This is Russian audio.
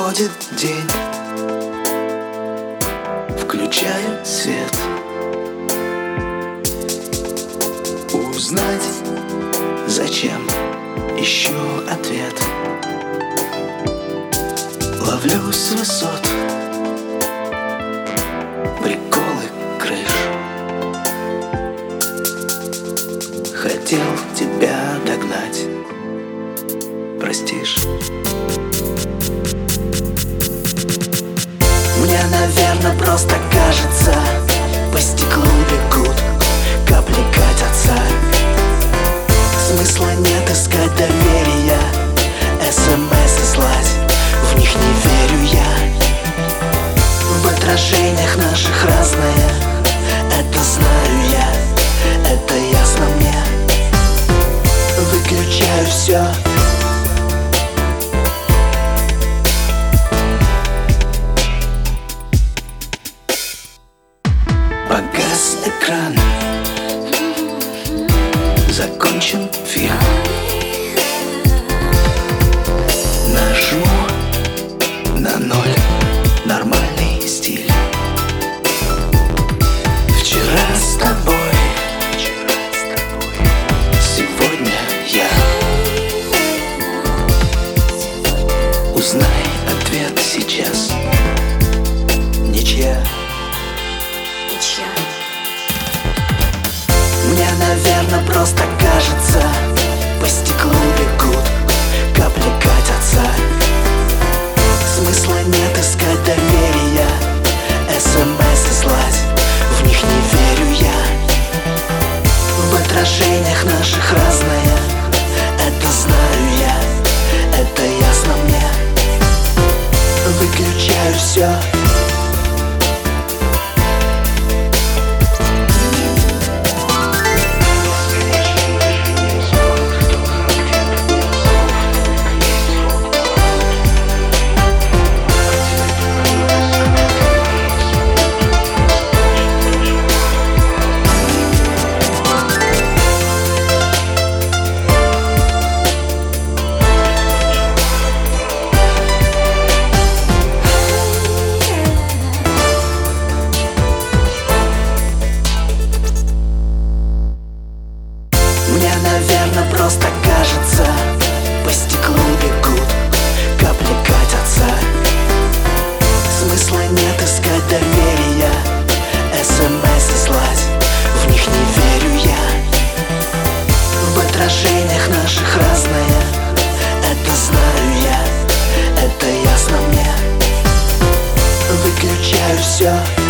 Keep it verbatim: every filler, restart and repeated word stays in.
Приходит день, включаю свет, узнать, зачем, ищу ответ. Ловлю с высот приколы крыш. Хотел тебя догнать, простишь? Мне, наверное, просто кажется, по стеклу бегут капли, катятся. Смысла нет искать доверия, СМС слать, в них не верю я. В отражениях наших разное, это знаю я, это ясно мне. Выключаю все. Погас экран, закончен фильм. Нажму на ноль, нормальный стиль. Вчера с тобой, сегодня я. Узнай ответ сейчас. Ничья. Мне, наверное, просто кажется, по стеклу бегут капли, катятся. Смысла нет искать доверия, СМС слать, в них не верю я. В отражениях наших разное, это знаю я, это ясно мне. Выключаю все. Мне, наверное, просто кажется, по стеклу бегут капли, катятся. Смысла нет искать доверия, СМС слать, в них не верю я. В отражениях наших разное, это знаю я, это ясно мне. Выключаю все.